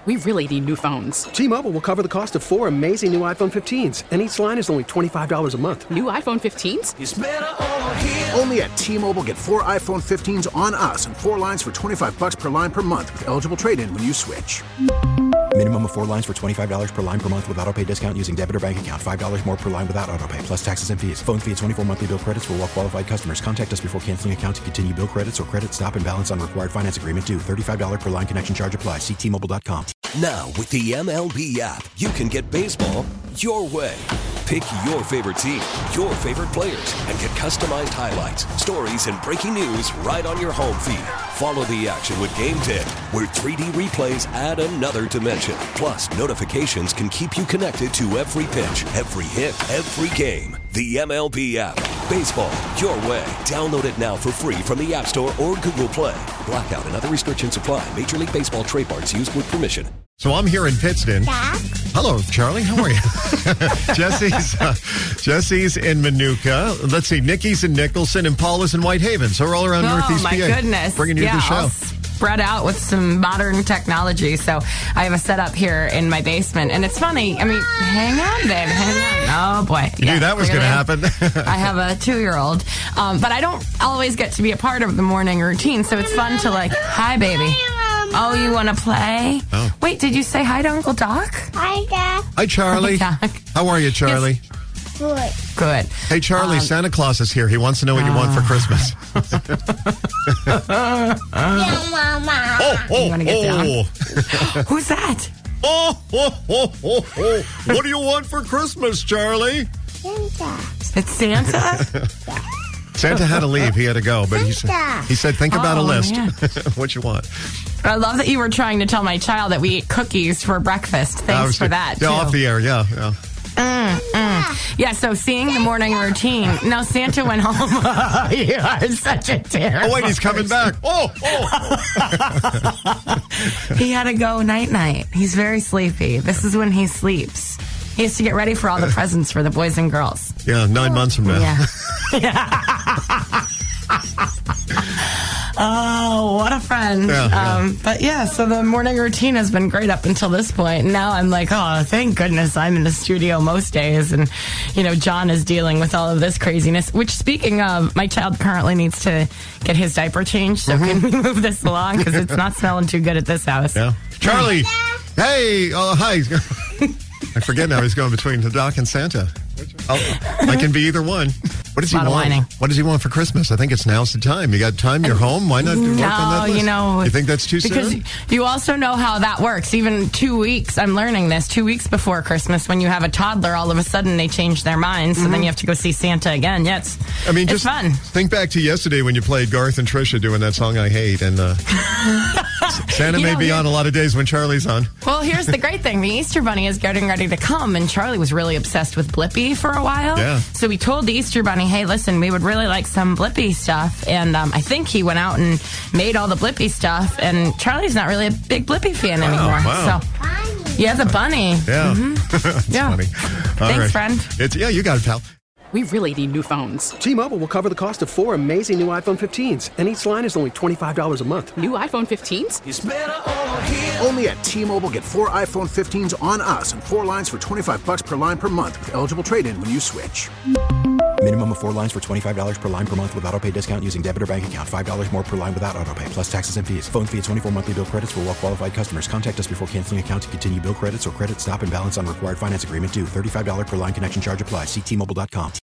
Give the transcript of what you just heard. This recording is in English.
We really need new phones. T-Mobile will cover the cost of 4 amazing new iPhone 15s, and each line is only $25 a month. New iPhone 15s? It's better over here. Only at T-Mobile, get 4 iPhone 15s on us and 4 lines for $25 per line per month with eligible trade-in when you switch. Minimum of 4 lines for $25 per line per month with autopay discount using debit or bank account. $5 more per line without autopay, plus taxes and fees. Phone fee at 24 monthly bill credits for well-qualified customers. Contact us before canceling account to continue bill credits or credit stop and balance on required finance agreement due. $35 per line connection charge applies. See T-Mobile.com. Now, with the MLB app, you can get baseball your way. Pick your favorite team, your favorite players, and get customized highlights, stories, and breaking news right on your home feed. Follow the action with Game Day, where 3D replays add another dimension. Plus, notifications can keep you connected to every pitch, every hit, every game. The MLB app. Baseball your way. Download it now for free from the App Store or Google Play. Blackout and other restrictions apply. Major League Baseball trademarks used with permission. So I'm here in Pittston. Dad? Hello, Charlie. How are you? Jesse's in Manuka. Let's see. Nikki's in Nicholson and Paul is in Whitehaven. So we're all around Northeast PA. Oh, my goodness. Bringing you the show. All spread out with some modern technology. So I have a setup here in my basement. And it's funny. I mean, hang on, babe. Hang on. Oh, boy. You knew that was going to happen. I have a 2-year-old. But I don't always get to be a part of the morning routine. So it's fun to hi, baby. Oh, you want to play? Oh. Wait, did you say hi to Uncle Doc? Hi, Dad. Hi, Charlie. Hi, Doc. How are you, Charlie? Yes. Good. Hey, Charlie, Santa Claus is here. He wants to know what you want for Christmas. Yeah, Mama. You wanna get down? Who's that? What do you want for Christmas, Charlie? Santa. It's Santa? Santa had to leave. He had to go, but he said, think about a list. Man. What you want. I love that you were trying to tell my child that we eat cookies for breakfast. Thanks for that, too. Yeah, off the air, yeah. Yeah, so seeing the morning routine. Now, Santa went home. You are such a terrible Oh, wait, he's coming back. He had to go night-night. He's very sleepy. This is when he sleeps. He has to get ready for all the presents for the boys and girls. Yeah, 9 months from now. Yeah. Oh, what a friend. But yeah, so the morning routine has been great up until this point. Now I'm like, oh, thank goodness I'm in the studio most days. And, John is dealing with all of this craziness, which, speaking of, my child currently needs to get his diaper changed. So can we move this along? Because it's not smelling too good at this house. Yeah. Charlie. Hey. Oh, hi. I forget now. He's going between the Doc and Santa. I can be either one. What does he want? Whining. What does he want for Christmas? I think now's the time. You got time? You're home? Why not work on that list? You think that's too soon? Because you also know how that works. Even 2 weeks, I'm learning this, 2 weeks before Christmas, when you have a toddler, all of a sudden they change their minds, so then you have to go see Santa again. Yeah, it's fun. Think back to yesterday when you played Garth and Trisha doing that song I Hate, and Santa may be on a lot of days when Charlie's on. Well, here's the great thing. The Easter Bunny is getting ready to come, and Charlie was really obsessed with Blippi for a while. Yeah. So we told the Easter Bunny, hey, listen, we would really like some Blippi stuff. And I think he went out and made all the Blippi stuff, and Charlie's not really a big Blippi fan anymore. Wow. So, yeah, the bunny. Yeah. That's funny. Thanks, friend. You got it, pal. We really need new phones. T-Mobile will cover the cost of 4 amazing new iPhone 15s, and each line is only $25 a month. New iPhone 15s? It's better over here. Only at T-Mobile, get 4 iPhone 15s on us and 4 lines for $25 per line per month with eligible trade-in when you switch. Minimum of 4 lines for $25 per line per month with autopay discount using debit or bank account. $5 more per line without autopay, plus taxes and fees. Phone fee at 24 monthly bill credits for well-qualified customers. Contact us before canceling account to continue bill credits or credit stop and balance on required finance agreement due. $35 per line connection charge applies. See T-Mobile.com.